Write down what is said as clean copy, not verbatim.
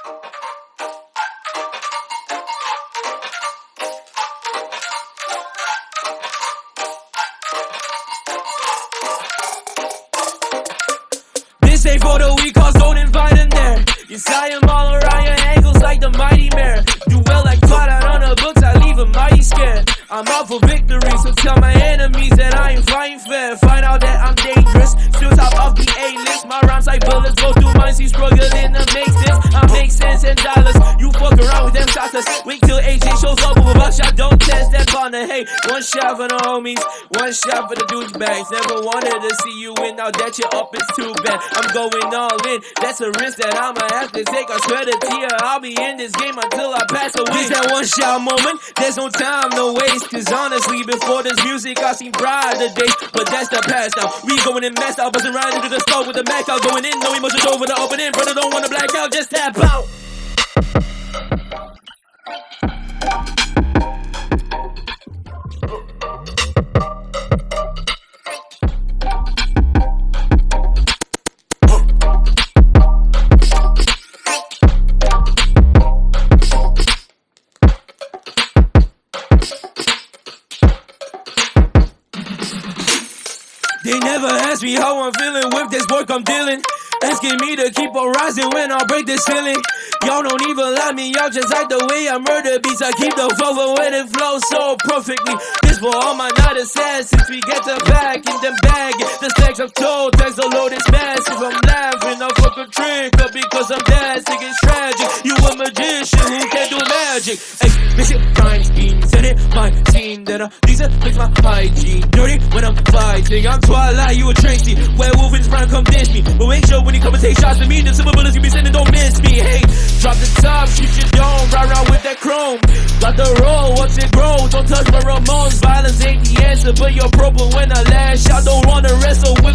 This ain't for the weak, cause don't invite him there. You tie him all around your ankles like the mighty mare. Do well like Twilight on the books, I leave him mighty scared. I'm out for victory, so tell my enemies that I ain't fighting fair. Find out that I'm dangerous, still top of the A-list. My rhymes like bullets go through minds, he's struggling to make sense. I make sense in dollars, you fuck around with them shots. Wait till AJ shows up with a buckshot, don't test that partner. Hey, one shot for the homies, one shot for the douchebags. Never wanted to see you win, now that you're up, it's too bad. I'm going all in, that's a risk that I'ma have to take. I swear to Tia, I'll be in this game until I pass away. It's that one shot moment, there's no time to waste. Cause honestly, before this music, I seen brighter days. But that's the past now, we going in messed out. Buzzing right into the skull with the Mac out. Going in, no emotions over the opening. Brother don't wanna black out, just tap out. They never ask me how I'm feeling with this work I'm dealing. Asking me to keep on rising when I break this ceiling. Y'all don't even like me, y'all just like the way I murder beats. I keep the flow when it flows so perfectly. This for all my night sad since we get the bag in them bag. The stacks of told, tags the load is massive. I'm laughing, I fuck a trick up because I'm dancing, it's tragic. You a magician who can do magic. Hey, mission crime schemes in it, my scene that these makes my hygiene dirty when I'm fighting. I'm Twilight, you a Tracy. Werewolf in his prime, come dish me. But make sure when you come and take shots at me, the silver bullets you be sending don't miss me. Hey, drop the top, shoot your dome, ride around with that chrome. Got the roll, watch it grow. Don't touch my Ramones, violence ain't the answer, but you're proper when I lash out. Don't wanna wrestle with